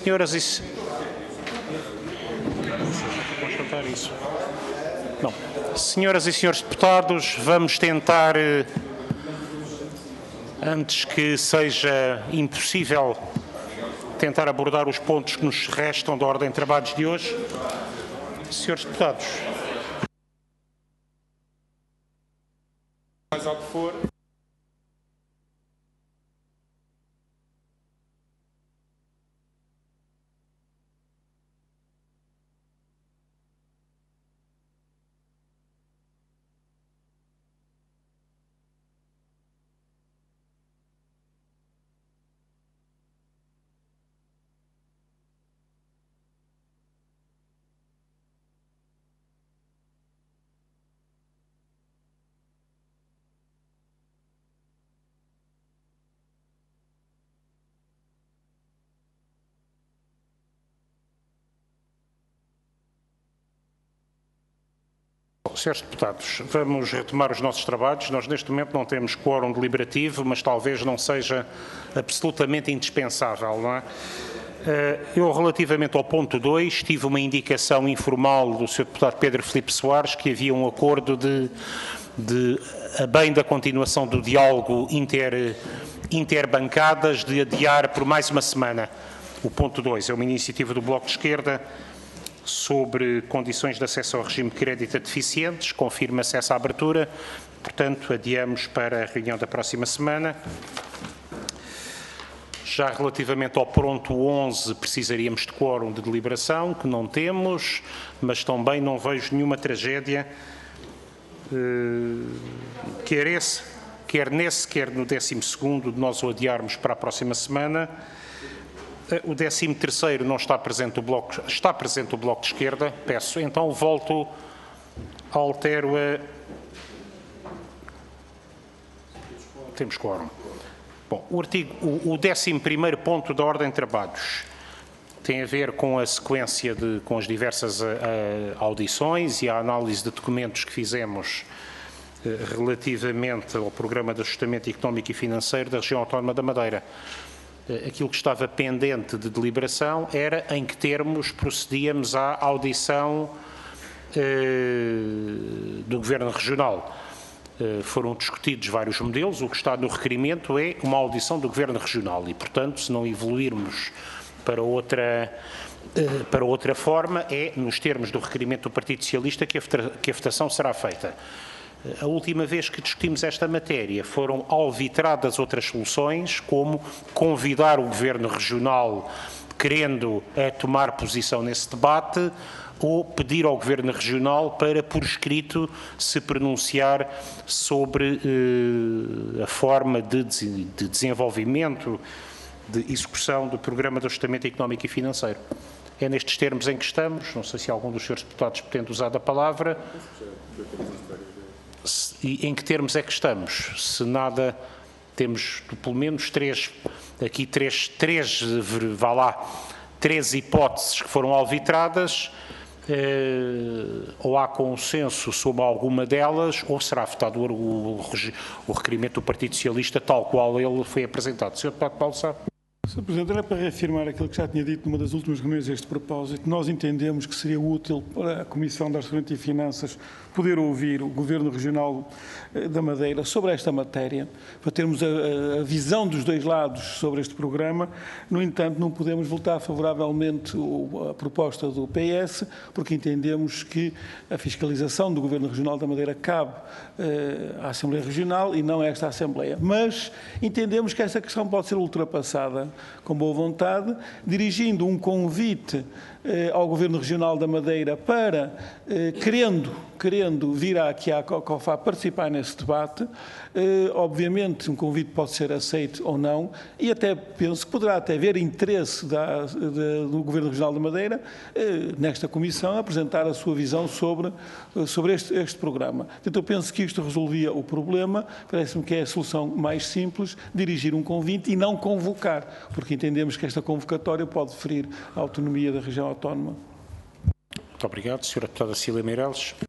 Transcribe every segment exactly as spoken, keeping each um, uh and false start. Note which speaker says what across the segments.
Speaker 1: Senhoras e se... isso. Não. Senhoras e senhores deputados, vamos tentar, antes que seja impossível, tentar abordar os pontos que nos restam da ordem de trabalhos de hoje. Senhores deputados. Mais alto for. Senhores deputados, vamos retomar os nossos trabalhos. Nós, neste momento, não temos quórum deliberativo, mas talvez não seja absolutamente indispensável, não é? Eu, relativamente ao ponto dois, tive uma indicação informal do senhor deputado Pedro Filipe Soares que havia um acordo de, de a bem da continuação do diálogo inter, interbancadas, de adiar por mais uma semana o ponto dois. É uma iniciativa do Bloco de Esquerda sobre condições de acesso ao regime de crédito a deficientes, confirma-se essa abertura, portanto, adiamos para a reunião da próxima semana. Já relativamente ao ponto onze, precisaríamos de quórum de deliberação, que não temos, mas também não vejo nenhuma tragédia, quer esse, quer nesse, quer no décimo segundo, de nós o adiarmos para a próxima semana. O décimo terceiro não está presente o Bloco, está presente o Bloco de Esquerda, peço, então volto, altero a... Temos quórum. Bom, o artigo, o, o décimo primeiro ponto da ordem de trabalhos tem a ver com a sequência de, com as diversas a, a, audições e a análise de documentos que fizemos eh, relativamente ao Programa de Ajustamento Económico e Financeiro da Região Autónoma da Madeira. Aquilo que estava pendente de deliberação era em que termos procedíamos à audição eh, do Governo Regional. Eh, foram discutidos vários modelos, o que está no requerimento é uma audição do Governo Regional e, portanto, se não evoluirmos para outra, eh, para outra forma, é nos termos do requerimento do Partido Socialista que a, que a votação será feita. A última vez que discutimos esta matéria foram alvitradas outras soluções, como convidar o Governo Regional, querendo a tomar posição nesse debate, ou pedir ao Governo Regional para, por escrito, se pronunciar sobre eh, a forma de, de desenvolvimento, de execução do Programa de Ajustamento Económico e Financeiro. É nestes termos em que estamos, não sei se algum dos senhores deputados pretende usar a palavra. E em que termos é que estamos? Se nada, temos pelo menos três, aqui três, três, vá lá, três hipóteses que foram alvitradas, eh, ou há consenso sobre alguma delas, ou será votado o, o, o requerimento do Partido Socialista tal qual ele foi apresentado. senhor Deputado Paulo Sá.
Speaker 2: senhor Presidente, era para reafirmar aquilo que já tinha dito numa das últimas reuniões a este propósito. Nós entendemos que seria útil para a Comissão de Orçamento e Finanças poder ouvir o Governo Regional da Madeira sobre esta matéria, para termos a, a visão dos dois lados sobre este programa. No entanto, não podemos votar favoravelmente a proposta do P S, porque entendemos que a fiscalização do Governo Regional da Madeira cabe eh, à Assembleia Regional e não a esta Assembleia. Mas entendemos que essa questão pode ser ultrapassada com boa vontade, dirigindo um convite eh, ao Governo Regional da Madeira para, eh, querendo, querendo vir aqui à COFA participar nesse debate. Eh, obviamente, um convite pode ser aceito ou não, e até penso que poderá até haver interesse da, da, do Governo Regional da Madeira, eh, nesta comissão, apresentar a sua visão sobre, sobre este, este programa. Então, eu penso que isto resolvia o problema, parece-me que é a solução mais simples, dirigir um convite e não convocar, porque entendemos que esta convocatória pode ferir a autonomia da região autónoma.
Speaker 1: Muito obrigado. senhora Deputada Cília Meireles.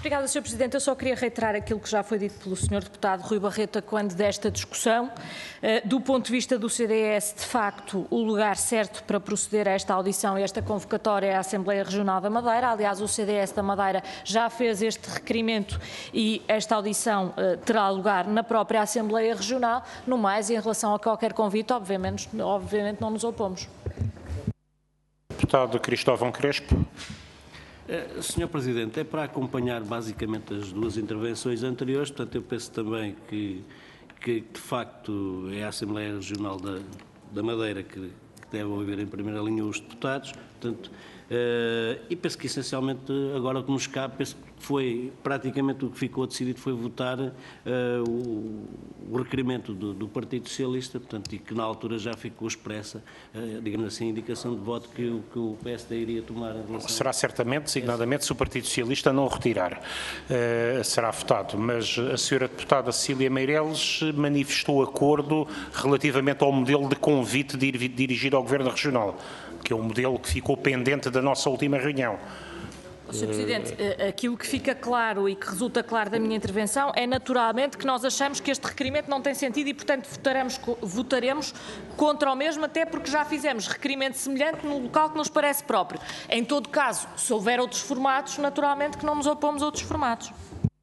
Speaker 3: Obrigada, senhor Presidente. Eu só queria reiterar aquilo que já foi dito pelo senhor Deputado Rui Barreto quando desta discussão. Do ponto de vista do C D S, de facto, o lugar certo para proceder a esta audição e esta convocatória é a Assembleia Regional da Madeira. Aliás, o C D S da Madeira já fez este requerimento e esta audição terá lugar na própria Assembleia Regional. No mais, em relação a qualquer convite, obviamente, obviamente não nos opomos.
Speaker 1: Deputado Cristóvão Crespo.
Speaker 4: senhor Presidente, é para acompanhar basicamente as duas intervenções anteriores, portanto eu penso também que, que de facto é a Assembleia Regional da, da Madeira que, que deve ouvir em primeira linha os deputados, portanto, uh, e penso que essencialmente agora o que nos cabe, penso que foi praticamente o que ficou decidido foi votar uh, o, o requerimento do, do Partido Socialista, portanto, e que na altura já ficou expressa, uh, digamos assim, a indicação de voto que, que o P S D iria tomar em relação...
Speaker 1: Será certamente, designadamente, se o Partido Socialista não o retirar, uh, será votado, mas a senhora deputada Cecília Meireles manifestou acordo relativamente ao modelo de convite dirigido ao Governo Regional, que é um modelo que ficou pendente da nossa última reunião.
Speaker 3: senhor Presidente, aquilo que fica claro e que resulta claro da minha intervenção é naturalmente que nós achamos que este requerimento não tem sentido e, portanto, votaremos, votaremos contra o mesmo, até porque já fizemos requerimento semelhante no local que nos parece próprio. Em todo caso, se houver outros formatos, naturalmente que não nos opomos a outros formatos.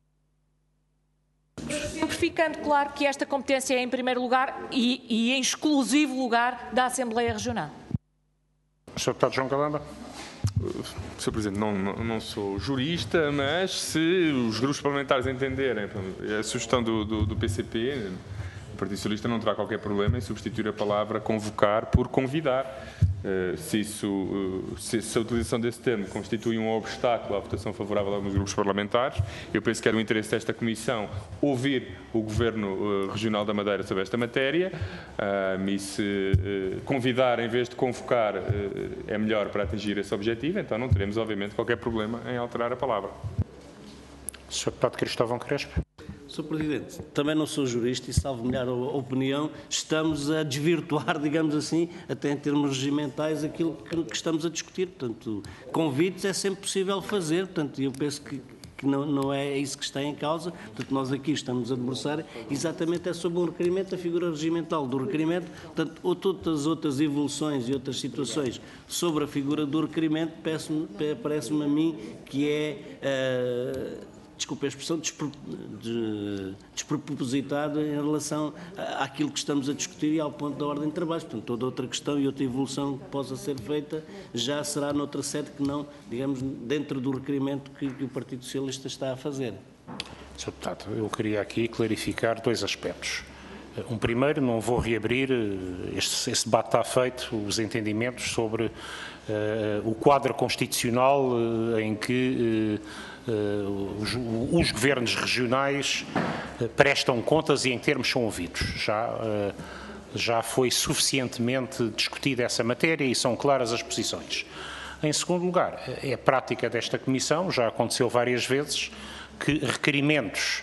Speaker 3: Sempre ficando claro que esta competência é em primeiro lugar e, e em exclusivo lugar da Assembleia Regional.
Speaker 1: senhor Deputado João Galamba.
Speaker 5: senhor Presidente, não, não sou jurista, mas se os grupos parlamentares entenderem a sugestão do, do, do P C P, o Partido Socialista não terá qualquer problema em substituir a palavra convocar por convidar. Se, isso, se, se a utilização desse termo constitui um obstáculo à votação favorável a alguns grupos parlamentares, eu penso que é do interesse desta Comissão ouvir o Governo Regional da Madeira sobre esta matéria, e se convidar em vez de convocar é melhor para atingir esse objetivo, então não teremos obviamente qualquer problema em alterar a palavra.
Speaker 1: senhor Deputado Cristóvão Crespo.
Speaker 4: senhor Presidente, também não sou jurista e, salvo melhor opinião, estamos a desvirtuar, digamos assim, até em termos regimentais, aquilo que, que estamos a discutir. Portanto, convites é sempre possível fazer, portanto, eu penso que, que não, não é isso que está em causa. Portanto, nós aqui estamos a debruçar exatamente é sobre um requerimento, a figura regimental do requerimento, portanto, ou todas as outras evoluções e outras situações sobre a figura do requerimento, parece-me a mim que é... Uh, desculpe a expressão, despre, de, despropositado em relação àquilo que estamos a discutir e ao ponto da ordem de trabalho. Portanto, toda outra questão e outra evolução que possa ser feita já será noutra sede que não, digamos, dentro do requerimento que, que o Partido Socialista está a fazer.
Speaker 1: senhor Deputado, eu queria aqui clarificar dois aspectos. Um primeiro, não vou reabrir, este, este debate está feito, os entendimentos sobre uh, o quadro constitucional uh, em que uh, uh, os, os governos regionais uh, prestam contas e em termos são ouvidos. Já, uh, já foi suficientemente discutida essa matéria e são claras as posições. Em segundo lugar, é prática desta Comissão, já aconteceu várias vezes, que requerimentos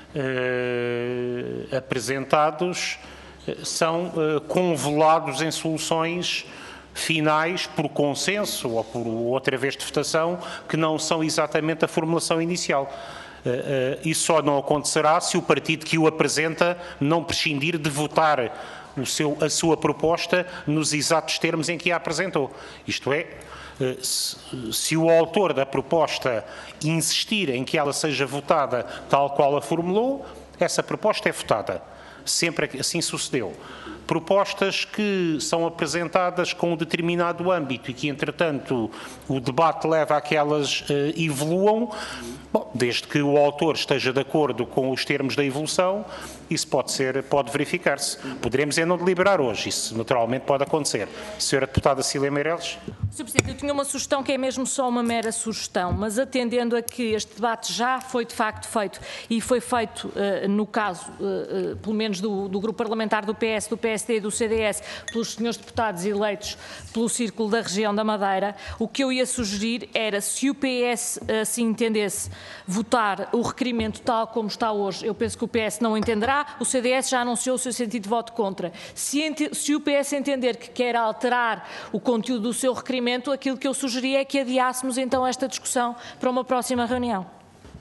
Speaker 1: Uh, apresentados uh, são uh, convelados em soluções finais por consenso ou por outra vez de votação que não são exatamente a formulação inicial. Uh, uh, isso só não acontecerá se o partido que o apresenta não prescindir de votar o seu, a sua proposta nos exatos termos em que a apresentou. Isto é, Se, se o autor da proposta insistir em que ela seja votada tal qual a formulou, essa proposta é votada. Sempre assim sucedeu. Propostas que são apresentadas com um determinado âmbito e que, entretanto, o debate leva a que elas uh, evoluam, bom, desde que o autor esteja de acordo com os termos da evolução, isso pode ser, pode verificar-se. Poderemos é não deliberar hoje, isso naturalmente pode acontecer. senhora Deputada Cecília Meireles.
Speaker 3: senhor Presidente, eu tinha uma sugestão que é mesmo só uma mera sugestão, mas atendendo a que este debate já foi de facto feito e foi feito, uh, no caso, uh, uh, pelo menos do, do grupo parlamentar do P S, do P S D e do C D S, pelos senhores deputados eleitos pelo Círculo da Região da Madeira, o que eu ia sugerir era, se o P S assim entendesse, votar o requerimento tal como está hoje. Eu penso que o P S não entenderá, o C D S já anunciou o seu sentido de voto contra. Se, se o P S entender que quer alterar o conteúdo do seu requerimento, aquilo que eu sugeria é que adiássemos então esta discussão para uma próxima reunião.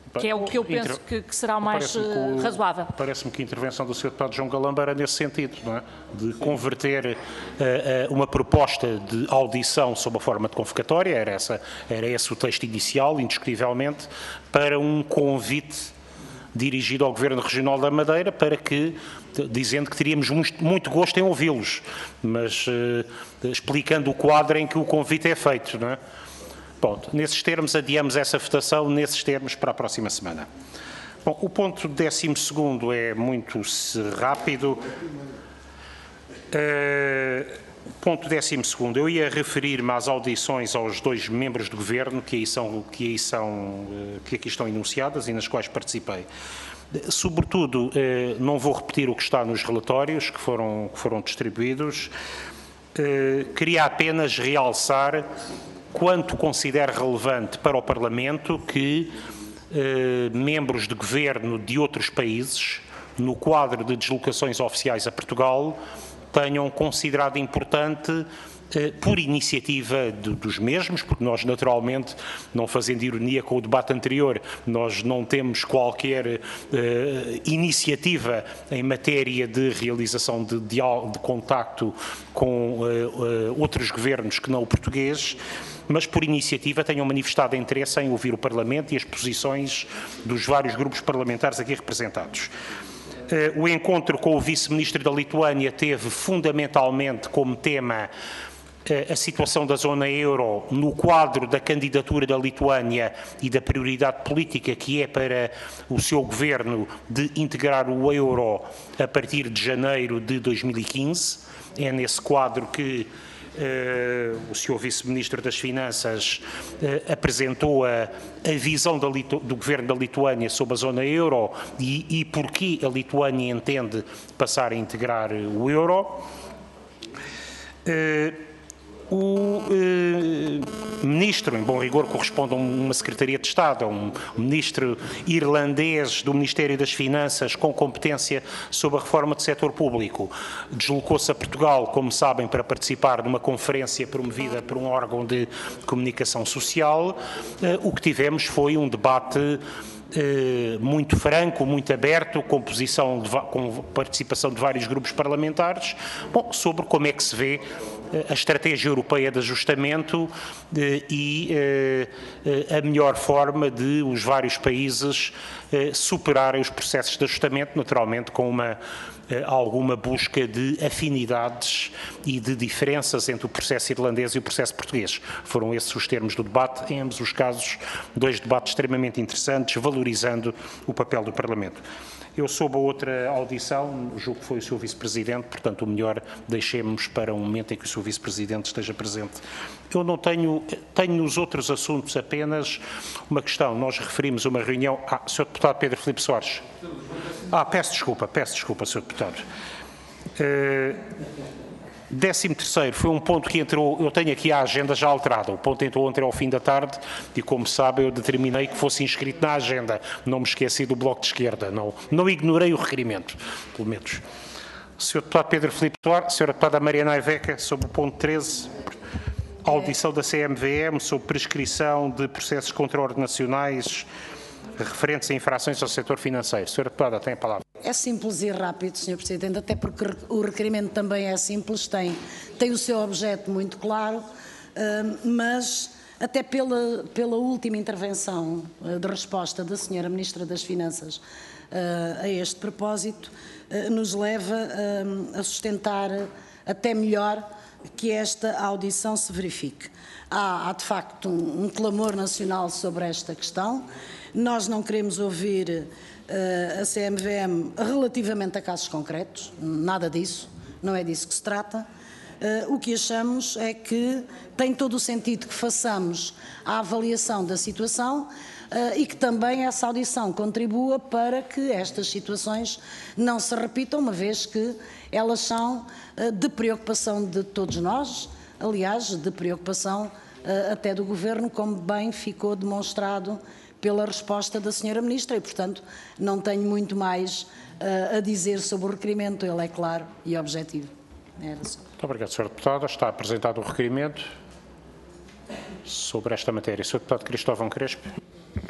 Speaker 3: que é o que eu penso
Speaker 1: Inter...
Speaker 3: que, que será o mais uh,
Speaker 1: o...
Speaker 3: razoável.
Speaker 1: Parece-me que a intervenção do senhor Deputado João Galamba era nesse sentido, não é? De converter uh, uh, uma proposta de audição sob a forma de convocatória, era, essa, era esse o texto inicial, indiscutivelmente, para um convite dirigido ao Governo Regional da Madeira para que, dizendo que teríamos muito, muito gosto em ouvi-los, mas uh, explicando o quadro em que o convite é feito, não é? Bom, nesses termos, adiamos essa votação, nesses termos, para a próxima semana. Bom, o ponto décimo segundo é muito rápido. Uh, ponto décimo segundo, eu ia referir-me às audições aos dois membros do Governo que aí são, que aí são, uh, que aqui estão enunciadas e nas quais participei. Sobretudo, uh, não vou repetir o que está nos relatórios que foram, que foram distribuídos. Uh, queria apenas realçar quanto considero relevante para o Parlamento que eh, membros de governo de outros países, no quadro de deslocações oficiais a Portugal, tenham considerado importante, eh, por iniciativa de, dos mesmos, porque nós naturalmente, não fazendo ironia com o debate anterior, nós não temos qualquer eh, iniciativa em matéria de realização de, de, de contacto com eh, eh, outros governos que não o português, mas por iniciativa tenham manifestado interesse em ouvir o Parlamento e as posições dos vários grupos parlamentares aqui representados. O encontro com o vice-ministro da Lituânia teve fundamentalmente como tema a situação da zona euro no quadro da candidatura da Lituânia e da prioridade política que é para o seu governo de integrar o euro a partir de janeiro de dois mil e quinze. É nesse quadro que Uh, o senhor Vice-Ministro das Finanças uh, apresentou a, a visão da Litu, do Governo da Lituânia sobre a zona euro e, e por que a Lituânia entende passar a integrar o euro. Uh, o uh, Ministro, em bom rigor, corresponde a uma Secretaria de Estado, a um Ministro irlandês do Ministério das Finanças com competência sobre a reforma do setor público. Deslocou-se a Portugal, como sabem, para participar numa conferência promovida por um órgão de comunicação social. Uh, o que tivemos foi um debate Uh, muito franco, muito aberto, com, posição de, com participação de vários grupos parlamentares, bom, sobre como é que se vê uh, a estratégia europeia de ajustamento uh, e uh, uh, a melhor forma de os vários países uh, superarem os processos de ajustamento, naturalmente com uma alguma busca de afinidades e de diferenças entre o processo irlandês e o processo português. Foram esses os termos do debate, em ambos os casos, dois debates extremamente interessantes, valorizando o papel do Parlamento. Eu soube a outra audição, julgo que foi o senhor Vice-Presidente, portanto o melhor deixemos para um momento em que o senhor Vice-Presidente esteja presente. Eu não tenho, tenho nos outros assuntos apenas uma questão. Nós referimos uma reunião... Ah, senhor Deputado Pedro Filipe Soares. Ah, peço desculpa, peço desculpa, senhor Deputado. Uh, Décimo terceiro, foi um ponto que entrou, eu tenho aqui a agenda já alterada, o ponto entrou ontem ao fim da tarde e, como sabe, eu determinei que fosse inscrito na agenda, não me esqueci do Bloco de Esquerda, não, não ignorei o requerimento, pelo menos. senhor Deputado Pedro Filipe Soares, senhora Deputada Mariana Aiveca, sobre o ponto treze, audição da C M V M sobre prescrição de processos contraordenacionais referentes a infrações ao setor financeiro. senhora Deputada, tem a palavra.
Speaker 6: É simples e rápido, senhor Presidente, até porque o requerimento também é simples, tem, tem o seu objeto muito claro, mas até pela, pela última intervenção de resposta da senhora Ministra das Finanças a este propósito, nos leva a sustentar até melhor que esta audição se verifique. Há, há de facto um, um clamor nacional sobre esta questão. Nós não queremos ouvir uh, a C M V M relativamente a casos concretos, nada disso, não é disso que se trata. Uh, o que achamos é que tem todo o sentido que façamos a avaliação da situação uh, e que também essa audição contribua para que estas situações não se repitam, uma vez que elas são uh, de preocupação de todos nós, aliás, de preocupação uh, até do Governo, como bem ficou demonstrado pela resposta da senhora Ministra e, portanto, não tenho muito mais uh, a dizer sobre o requerimento, ele é claro e objetivo. Era só.
Speaker 1: Muito obrigado, senhora Deputada. Está apresentado o requerimento sobre esta matéria. senhor Deputado Cristóvão Crespo.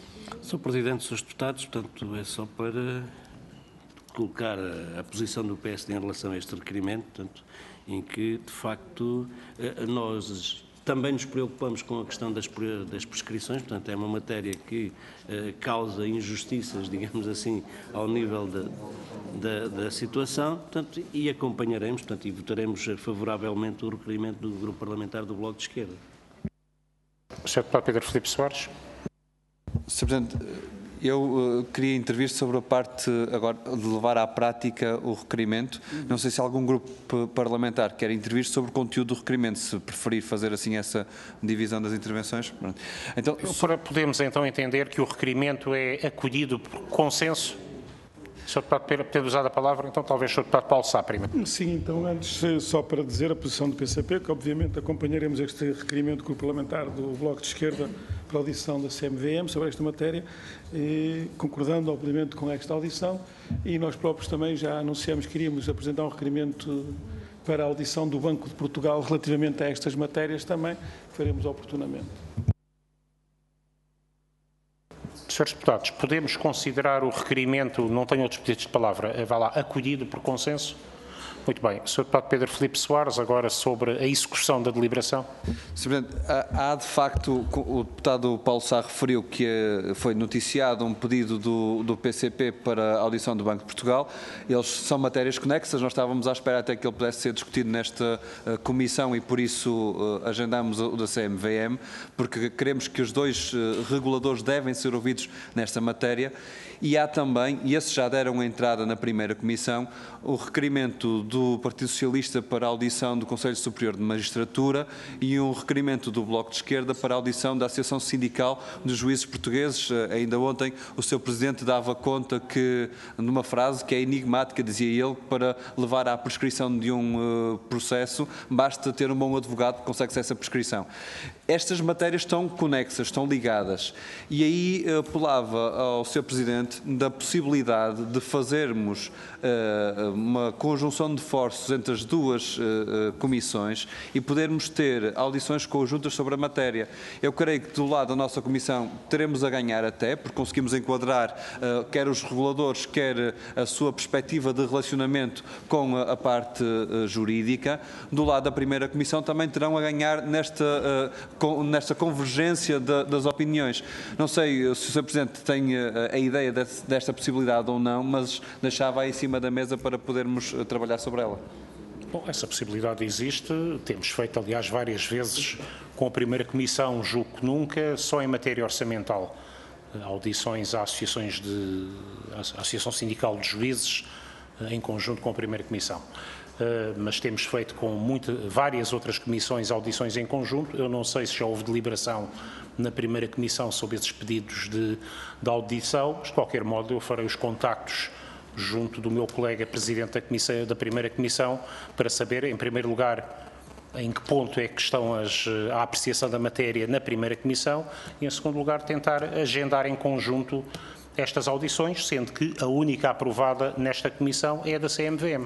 Speaker 4: senhor Presidente, senhores Deputados, portanto, é só para colocar a, a posição do P S D em relação a este requerimento, portanto, em que, de facto, nós também nos preocupamos com a questão das, das prescrições, portanto, é uma matéria que eh, causa injustiças, digamos assim, ao nível da, da, da situação, portanto, e acompanharemos, portanto, e votaremos favoravelmente o requerimento do Grupo Parlamentar do Bloco de Esquerda.
Speaker 1: senhor Deputado Pedro Filipe Soares.
Speaker 7: senhor Presidente, eu uh, queria intervir sobre a parte agora de levar à prática o requerimento. Não sei se algum grupo parlamentar quer intervir sobre o conteúdo do requerimento, se preferir fazer assim essa divisão das intervenções. Então,
Speaker 1: podemos então entender que o requerimento é acolhido por consenso? senhor Deputado Pedro, tendo usado a palavra, então talvez o senhor Deputado Paulo Sá primeiro.
Speaker 2: Sim, então antes só para dizer a posição do P C P, que obviamente acompanharemos este requerimento do Grupo Parlamentar do Bloco de Esquerda para a audição da C M V M sobre esta matéria, e, concordando obviamente com esta audição, e nós próprios também já anunciamos que iríamos apresentar um requerimento para a audição do Banco de Portugal relativamente a estas matérias também, que faremos oportunamente.
Speaker 1: senhores Deputados, podemos considerar o requerimento, não tenho outros pedidos de palavra, vá lá, acolhido por consenso? Muito bem. senhor Deputado Pedro Filipe Soares, agora sobre a execução da deliberação.
Speaker 7: senhor Presidente, há, há de facto, o deputado Paulo Sá referiu que foi noticiado um pedido do, do P C P para a audição do Banco de Portugal. Eles são matérias conexas, nós estávamos à espera até que ele pudesse ser discutido nesta uh, comissão e por isso uh, agendámos o da C M V M, porque queremos que os dois uh, reguladores devem ser ouvidos nesta matéria. E há também, e esses já deram entrada na primeira comissão, o requerimento do Partido Socialista para a audição do Conselho Superior de Magistratura e um requerimento do Bloco de Esquerda para a audição da Associação Sindical dos Juízes Portugueses. Ainda ontem o seu Presidente dava conta que, numa frase que é enigmática, dizia ele, para levar à prescrição de um uh, processo, basta ter um bom advogado que consegue essa prescrição. Estas matérias estão conexas, estão ligadas. E aí uh, apelava ao seu Presidente da possibilidade de fazermos uh, uma conjunção de esforços entre as duas uh, comissões e podermos ter audições conjuntas sobre a matéria. Eu creio que do lado da nossa comissão teremos a ganhar até, porque conseguimos enquadrar uh, quer os reguladores, quer a sua perspectiva de relacionamento com a, a parte uh, jurídica. Do lado da primeira comissão também terão a ganhar nesta, uh, com, nesta convergência de, das opiniões. Não sei se o senhor Presidente tem uh, a ideia de desta possibilidade ou não, mas deixava aí em cima da mesa para podermos trabalhar sobre ela.
Speaker 1: Bom, essa possibilidade existe, temos feito aliás várias vezes com a primeira comissão, julgo que nunca, só em matéria orçamental, audições a associações de, a Associação Sindical de Juízes em conjunto com a primeira comissão. Uh, mas temos feito com muita, várias outras comissões audições em conjunto. Eu não sei se já houve deliberação na primeira comissão sobre esses pedidos de, de audição, mas de qualquer modo eu farei os contactos junto do meu colega Presidente da, comissão, da primeira comissão para saber, em primeiro lugar, em que ponto é que estão as, a apreciação da matéria na primeira comissão e, em segundo lugar, tentar agendar em conjunto estas audições, sendo que a única aprovada nesta comissão é a da C M V M.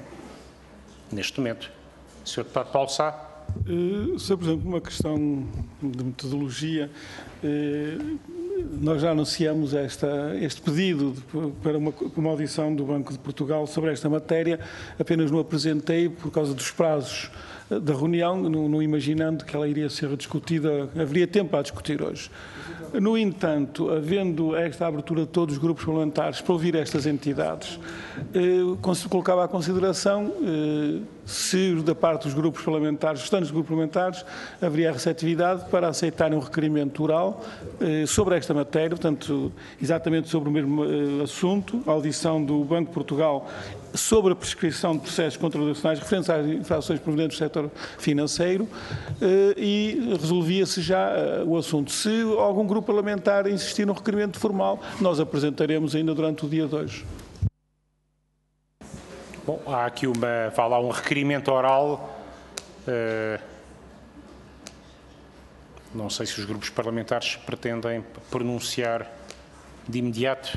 Speaker 1: Neste momento. senhor Deputado Paulo Sá.
Speaker 2: Uh, senhor Presidente, uma questão de metodologia. Uh, nós já anunciamos esta, este pedido de, para uma, uma audição do Banco de Portugal sobre esta matéria, apenas não apresentei por causa dos prazos da reunião, não, não imaginando que ela iria ser discutida, haveria tempo a discutir hoje. No entanto, havendo esta abertura de todos os grupos parlamentares para ouvir estas entidades, eh, colocava à consideração eh, se da parte dos grupos parlamentares, restantes grupos parlamentares, haveria receptividade para aceitarem um requerimento oral eh, sobre esta matéria, portanto, exatamente sobre o mesmo eh, assunto, a audição do Banco de Portugal sobre a prescrição de processos contradicionais referentes às infrações provenientes do setor financeiro eh, e resolvia-se já eh, o assunto. Se algum grupo parlamentar insistir no requerimento formal, nós apresentaremos ainda durante o dia de hoje.
Speaker 1: Bom, há aqui uma, vai lá, um requerimento oral. Uh, não sei se os grupos parlamentares pretendem pronunciar de imediato.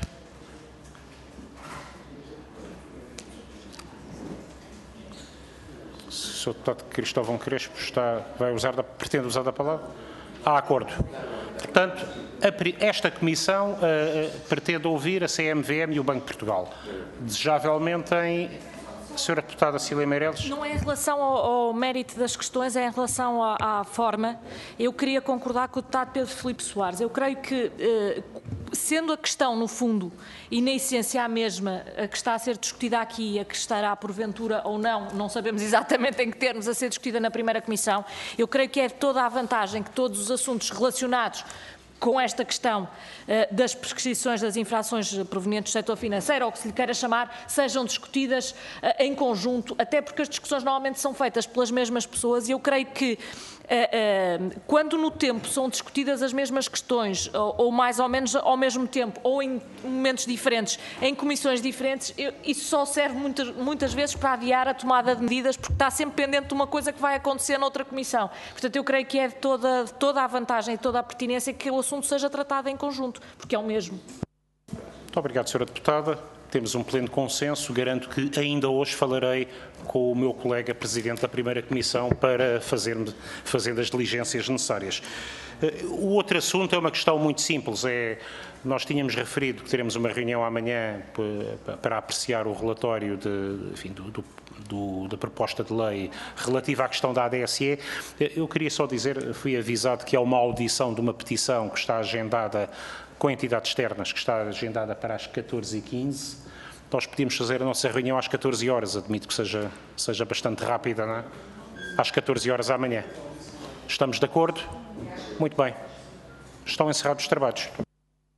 Speaker 1: O senhor Deputado Cristóvão Crespo está, vai usar, pretende usar a palavra? Há acordo. Portanto, a, esta Comissão uh, uh, pretende ouvir a C M V M e o Banco de Portugal. Desejavelmente em... Senhora Deputada Cília Meireles.
Speaker 3: Não é em relação ao, ao mérito das questões, é em relação à, à forma. Eu queria concordar com o deputado Pedro Filipe Soares. Eu creio que, eh, sendo a questão, no fundo, e na essência a mesma, a que está a ser discutida aqui e a que estará, porventura ou não, não sabemos exatamente em que termos, a ser discutida na primeira Comissão, eu creio que é de toda a vantagem que todos os assuntos relacionados com esta questão uh, das prescrições das infrações provenientes do setor financeiro, ou que se lhe queira chamar, sejam discutidas uh, em conjunto, até porque as discussões normalmente são feitas pelas mesmas pessoas e eu creio que uh, uh, quando no tempo são discutidas as mesmas questões, ou, ou mais ou menos ao mesmo tempo, ou em momentos diferentes, em comissões diferentes, eu, isso só serve muitas, muitas vezes para adiar a tomada de medidas, porque está sempre pendente de uma coisa que vai acontecer noutra comissão. Portanto, eu creio que é de toda, de toda a vantagem e toda a pertinência que o assunto seja tratado em conjunto, porque é o mesmo.
Speaker 1: Muito obrigado, senhora Deputada. Temos um pleno consenso. Garanto que ainda hoje falarei com o meu colega Presidente da Primeira Comissão para fazer, fazendo as diligências necessárias. O outro assunto é uma questão muito simples. É, nós tínhamos referido que teremos uma reunião amanhã para apreciar o relatório de, enfim, do, do Do, da proposta de lei relativa à questão da A D S E. Eu queria só dizer, fui avisado que há uma audição de uma petição que está agendada com entidades externas, que está agendada para as catorze e quinze. Nós podíamos fazer a nossa reunião às catorze horas, admito que seja, seja bastante rápida, não é? Às catorze horas amanhã. Estamos de acordo? Muito bem. Estão encerrados os trabalhos.